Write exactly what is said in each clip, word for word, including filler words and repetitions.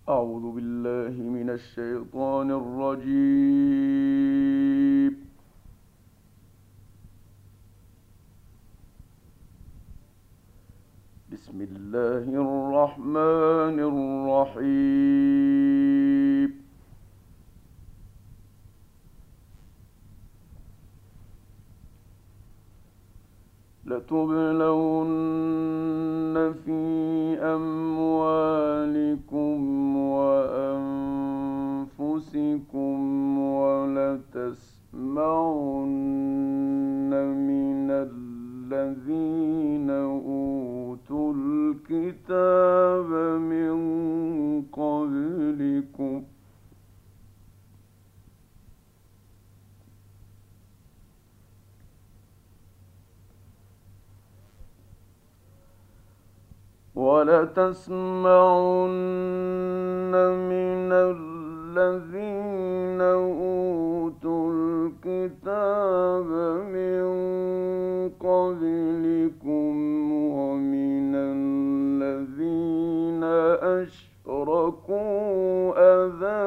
أعوذ بالله من الشيطان الرجيم. بسم الله الرحمن الرحيم. لتبلون في أموالكم وأنفسكم ولتسمعن من الذين أوتوا الكتاب من قبلكم ولتسمعن من الذين أوتوا الكتاب من قبلكم ومن الذين أشركوا أذى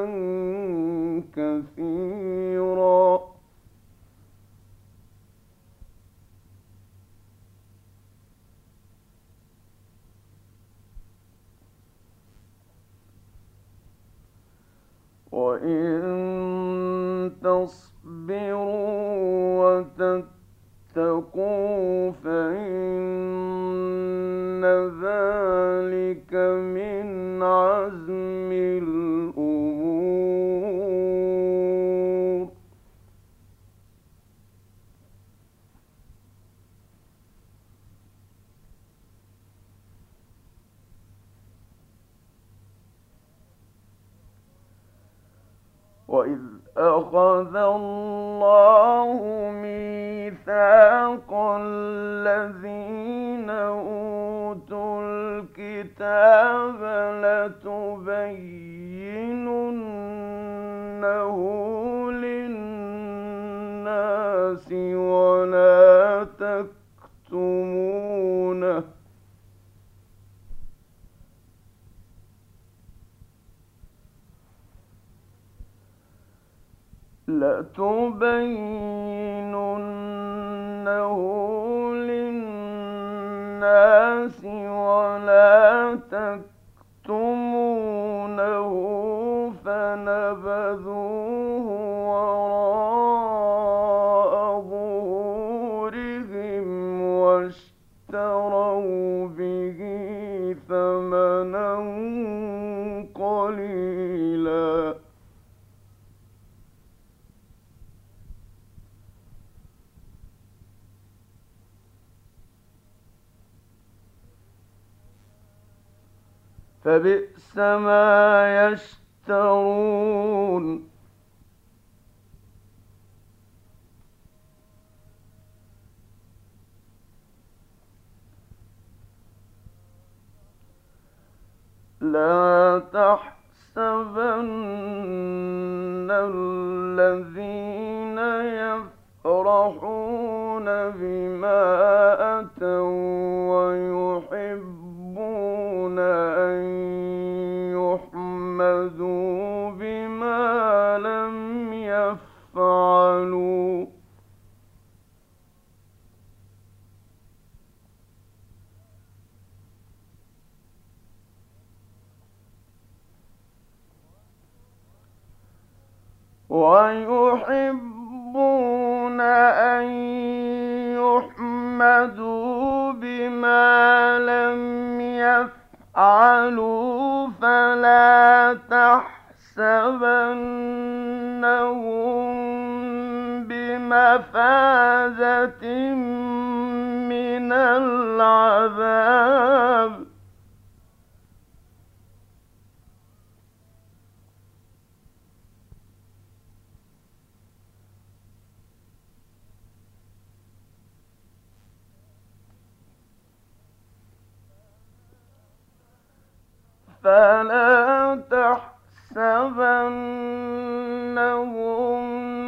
كثيرا وإن تصبروا وتتقوا فإن ذلك من عزم الأمور. وإذ أخذ الله ميثاق الذين أوتوا الكتاب لتبيننه للناس ولا تكتمونه لتبيننه للناس ولا تكتمونه فنبذوه وراء ظهورهم واشتروا به ثمنا قليلا فبئس ما يشترون. لا تحسبن الذين يفرحون بما أتوا ويحبون أن يحمدوا بما لم يفعلوا ويحبون أن يحمدوا بما لم يفعلوا فلا تحسبنهم بمفازة من العذاب فلا تحسبنهم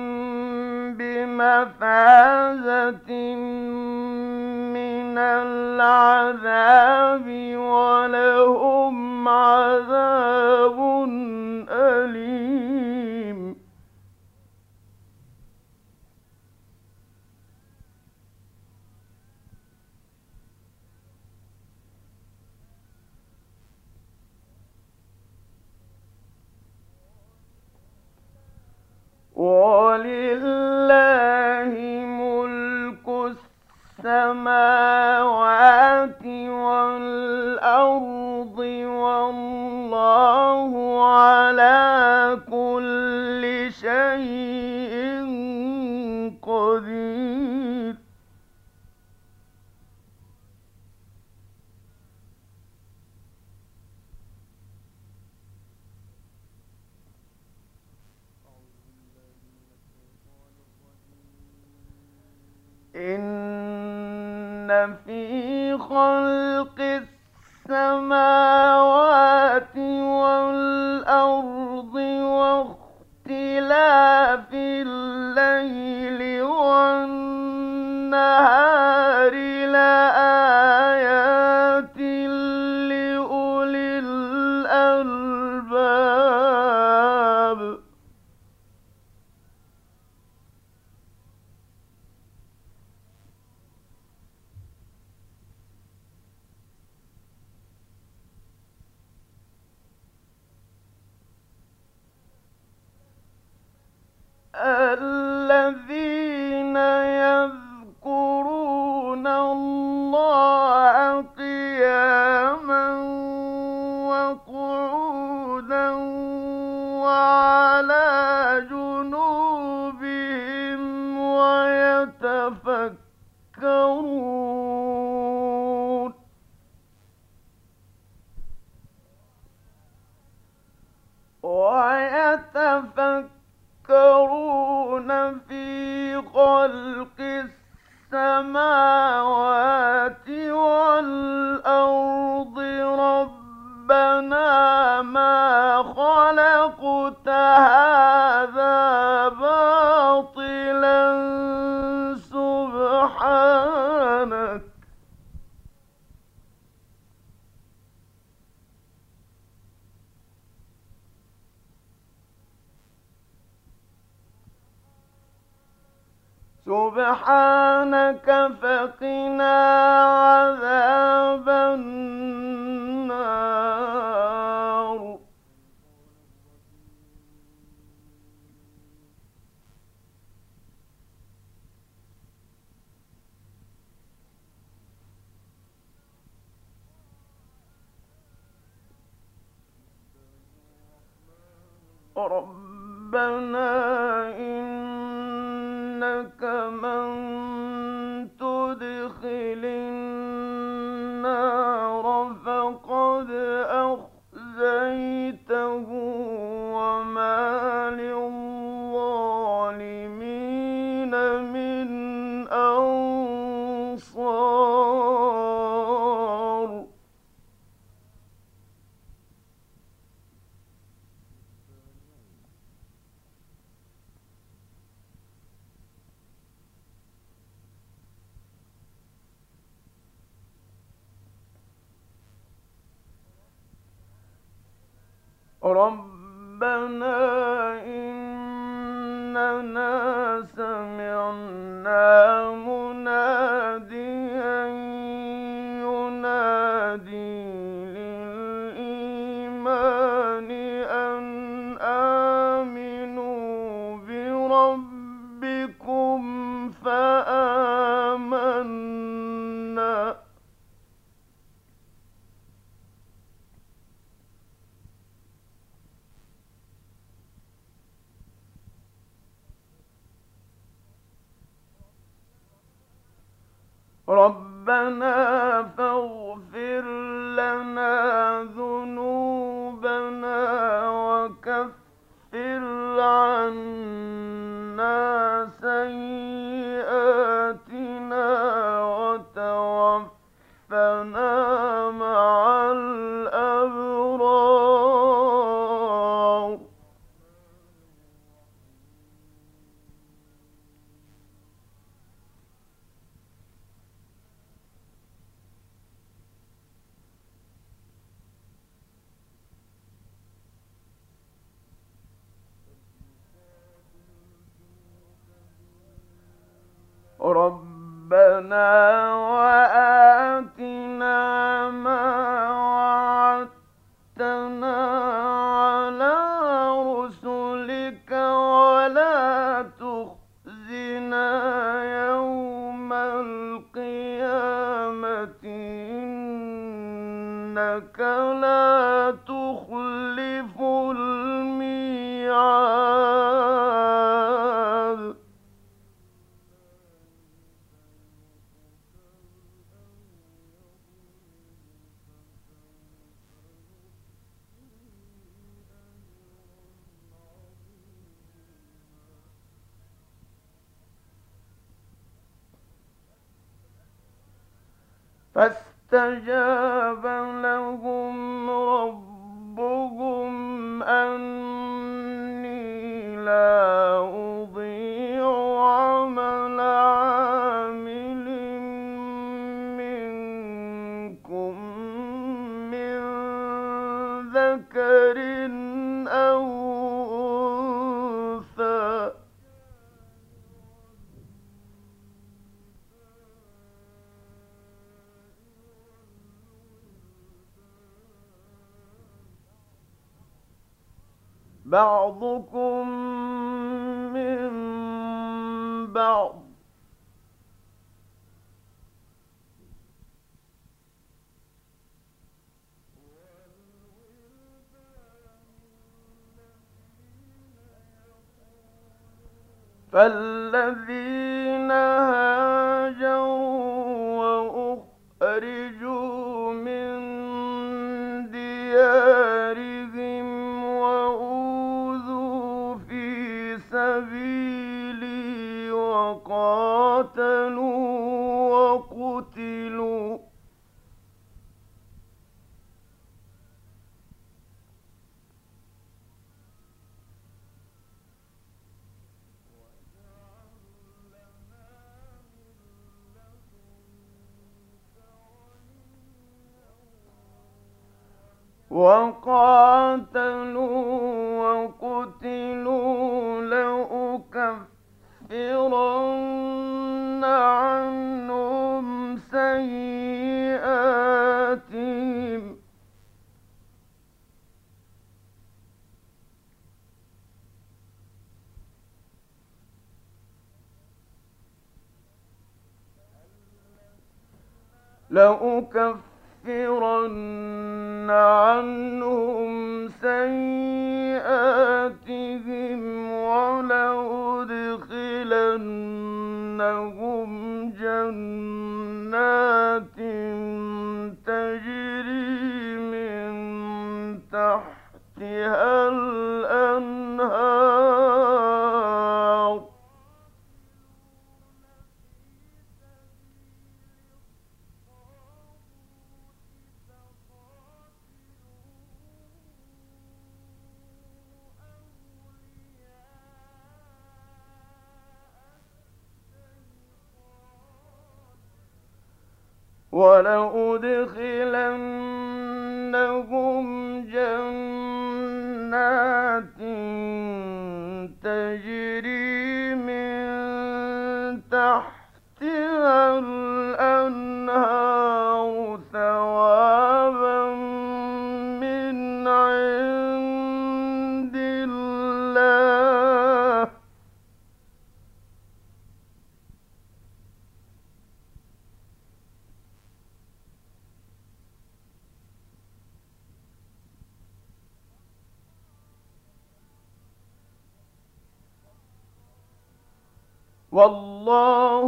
بمفازة من العذاب ولهم عذاب وَالْأَرْضِ وَاللَّهُ عَلَىٰ كُلِّ شَيْءٍ قَدِيرٌ إِنَّ فِي خَلْقِ السَّمَاوَاتِ وَالْأَرْضِ وَاخْتِلَافِ اللَّيْلِ وَالنَّهَارِ لَآيَاتٍ لِّأُولِي الْأَلْبَابِ الَّذِينَ يَذْكُرُونَ اللَّهَ قِيَامًا وَقُعُودًا وَعَلَىٰ جُنُوبِهِمْ وَيَتَفَكَّرُونَ وَيَتَفَكَّرُونَ فِي خَلْقِ السَّمَاوَاتِ وَالْأَرْضِ رَبَّنَا مَا خَلَقْتَ هَٰذَا بَاطِلًا سُبْحَانَكَ سُبْحَانَكَ فَقِنَا عَذَابَ النَّارِ رَبَّنَا إِنَّكَ مَن تُدْخِلِ النَّارَ فَقَدْ أَخْزَيْتَهُ وَمَا لِلظَّالِمِينَ مِنْ أَنصَارٍ رَبَّنَا إِنَّنَا سَمِعْنَا مُنَادِيًا يُنَادِي لِلْإِيمَانِ أَنْ آمِنُوا بِرَبِّكُمْ فَآمَنَّا رَبَّنَا فَاغْفِرْ لَنَا ذُنُوبَنَا وَكَفِّرْ عَنَّا سَيِّئَاتِنَا وَتَوَفَّنَا مَعَ الْأَبْرَارِ رَبَّنَا وَآتِنَا مَا وَعَدتَّنَا عَلَىٰ رُسُلِكَ وَلَا تُخْزِنَا يَوْمَ الْقِيَامَةِ إنك لا تخلف الميعاد فاستجاب لهم ربهم أني لا أضيع عمل عامل منكم من ذكر أو أنثى بعضكم من بعض فالذين هاجروا وأخرجوا من ديارهم وأوذوا في سبيلي وقاتلوا وقتلوا وقاتلوا وقتلوا لأكفرن عنهم سيئاتهم لأكفرن عنهم سيئاتهم ولأدخلنهم جنات تجري من تحتها الأنهار ولأدخلنهم جنات تجري من تحتها الأنهار ثوابا من عند الله والله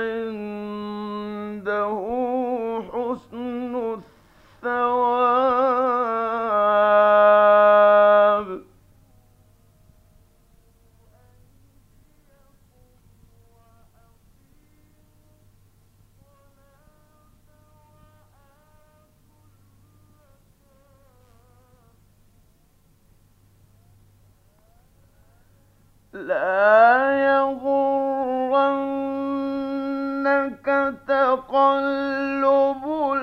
عنده حسن الثواب لا يغرنك تقلب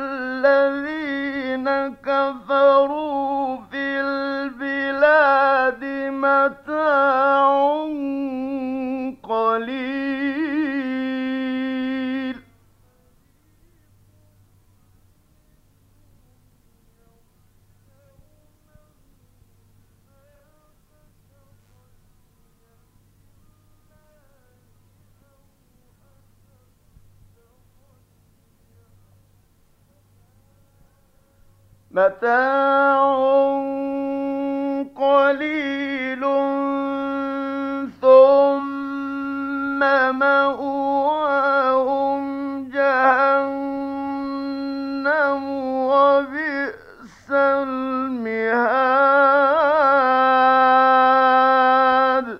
الذين كفروا في البلاد متاع قليل متاع قليل ثم مأواهم جهنم وبئس المهاد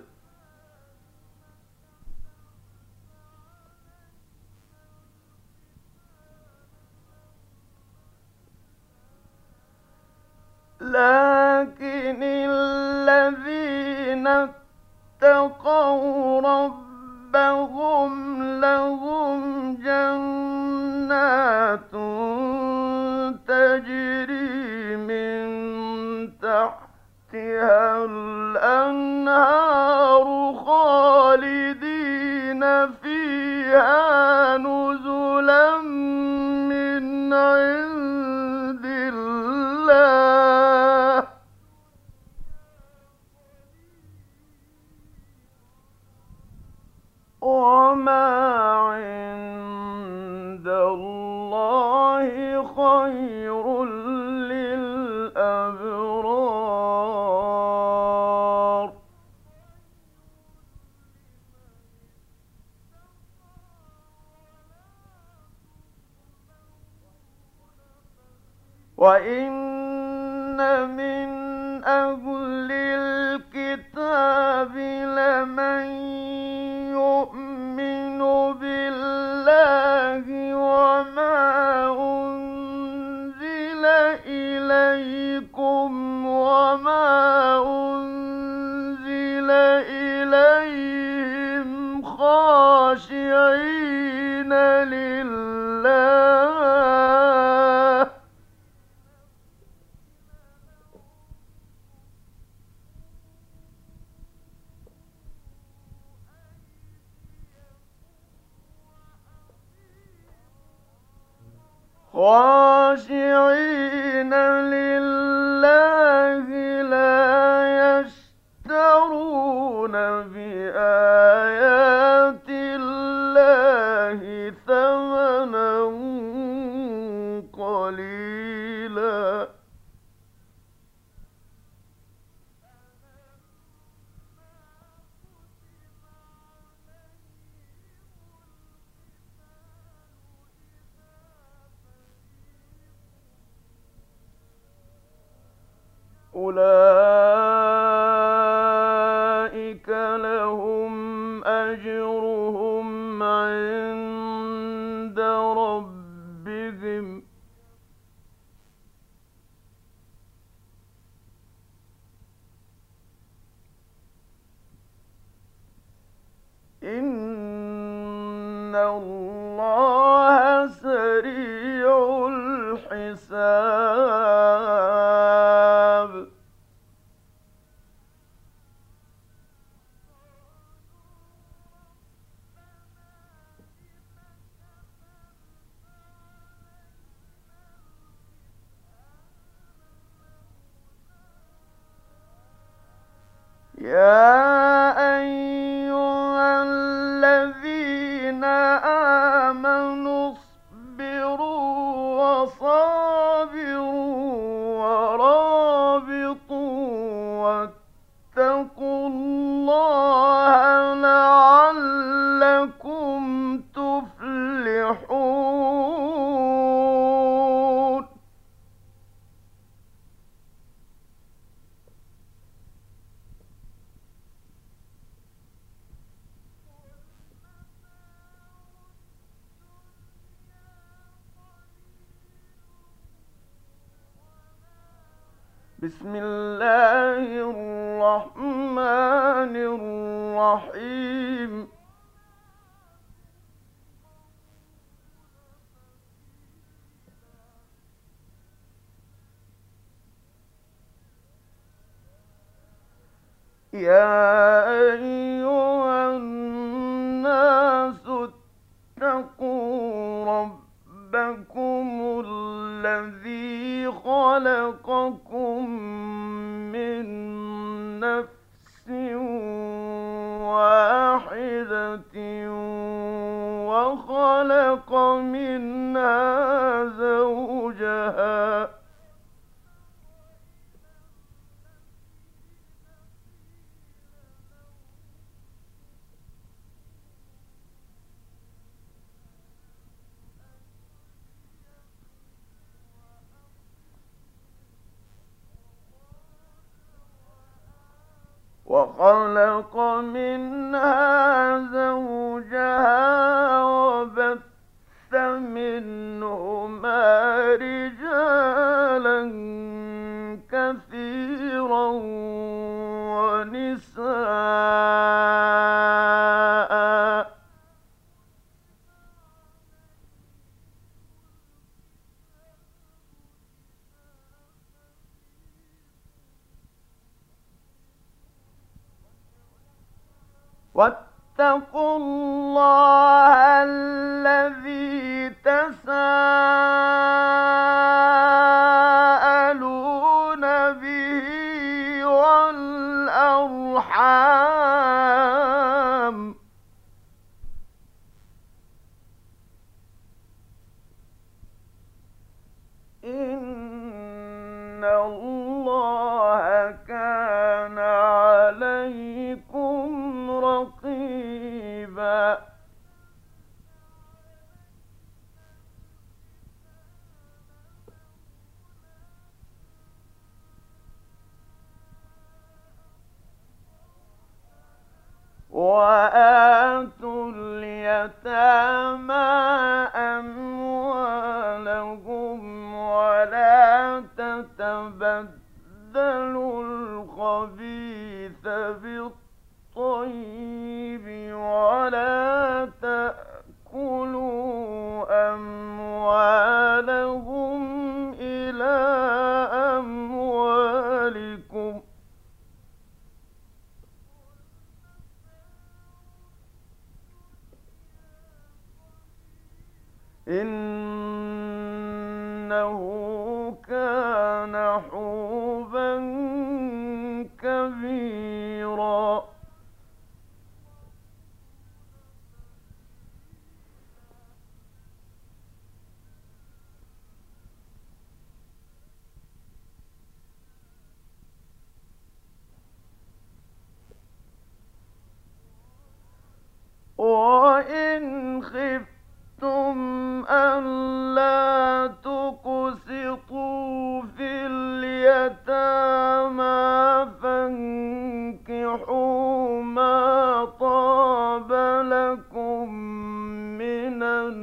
لكن الذين اتقوا ربهم لهم جنات تجري من تحتها الأنهار خالدين فيها نزلا من عند الله وما عند الله خير للأبرار وإن من أهل الكتاب لمن يؤمن بالله وما أنزل إليكم وما أنزل إليهم خاشعين لله خاشعين لله لا يشترون بآيات الله ثمنا قليلا أولئك لهم أجرهم عند ربهم إن الله سريع الحساب يا أيها الذين آمنوا اصبروا وصابروا ورابطوا واتقوا الله لعلكم تفلحون بسم الله الرحمن الرحيم يا أيها الناس اتقوا ربكم الذي خلقكم من نفس واحدة وخلق منها زوجها وخلق منها زوجها وبث منهما رجالا كثيرا ونساء. واتقوا الله الذي تساءلون به والأرحام إن الله كان عليكم رقيبا. وآتوا اليتامى أموالهم ولا تتبدلوا الخبيث بالطيب ولا تأكلوا أموالهم إلى أموالكم إنه كان حوبا كبيرا. وإن خفتم ألا تقسطوا في اليتامى فانكحوا ما طاب لكم من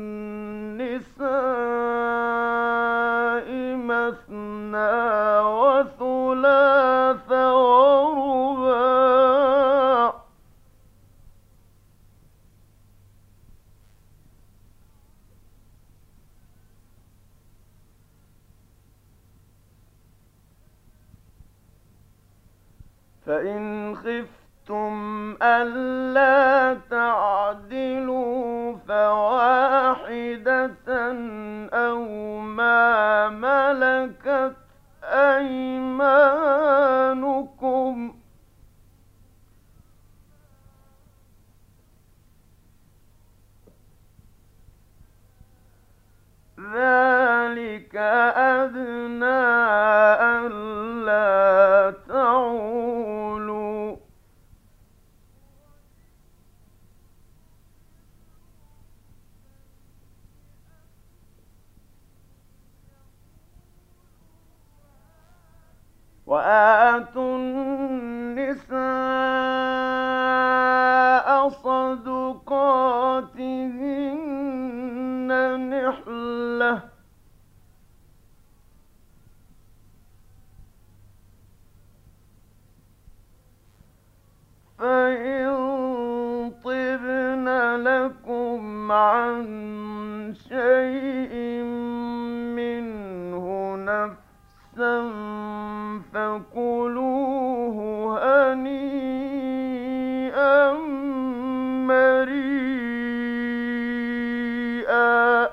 النساء مثنى وثلاث ورباع فإن خفتم ألا تعدلوا فواحدة أو ما ملكت أيمانكم ذلك أدنى ألا تعولوا وآتوا النساء صدقاتهن نحلة فإن طبن لكم عن شيء منه نفسا فكلوه هنيئا مريئا.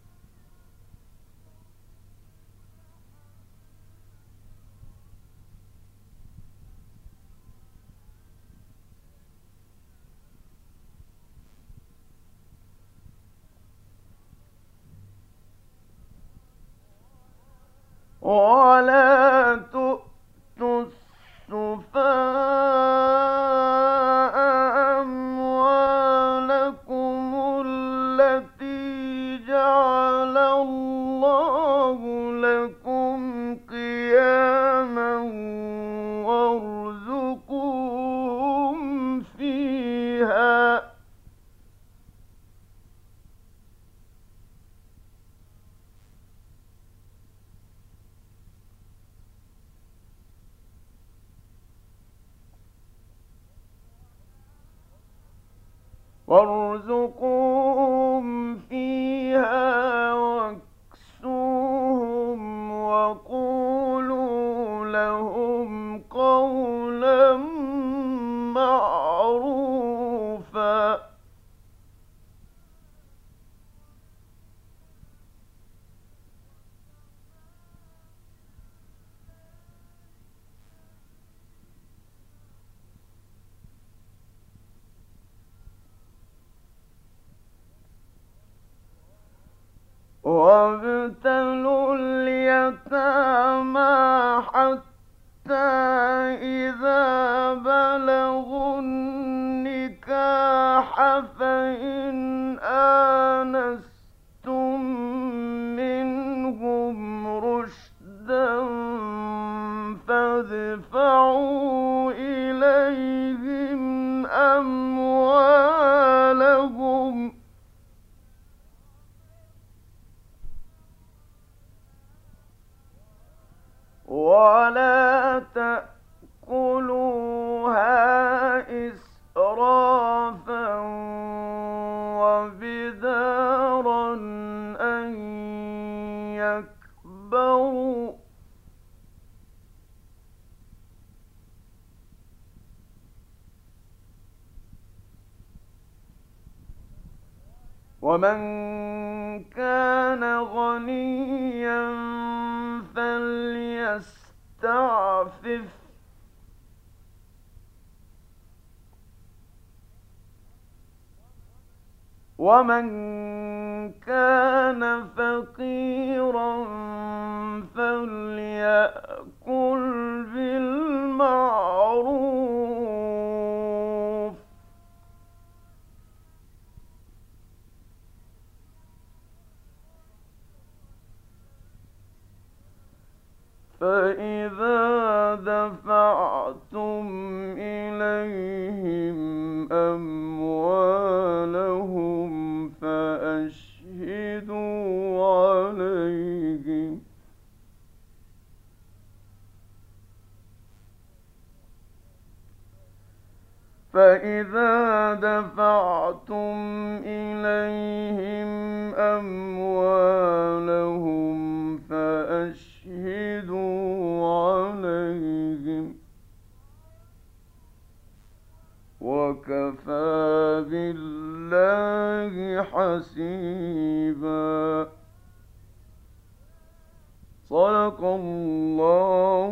ولا تؤتوا السفهاء أموالكم التي جعل الله لكم قياما وارزقوهم وارزقوهم فيها واكسوهم وقولوا لهم قولا معروفا. وابتلوا اليتامى حتى إذا بلغوا النكاح فإن آنستم منهم رشدا فادفعوا إليهم أموالهم ولا تأكلوها إسرافا وبدارا أن يكبروا ومن كان غنيا فليستعفف ومن كان فقيرا فليأكل بالمعروف فإذا دفعتم إليهم أموالهم فأشهدوا عليهم فإذا دفعتم إليهم أموالهم فأشهدوا عليهم وكفى بالله حسيبا. صدق الله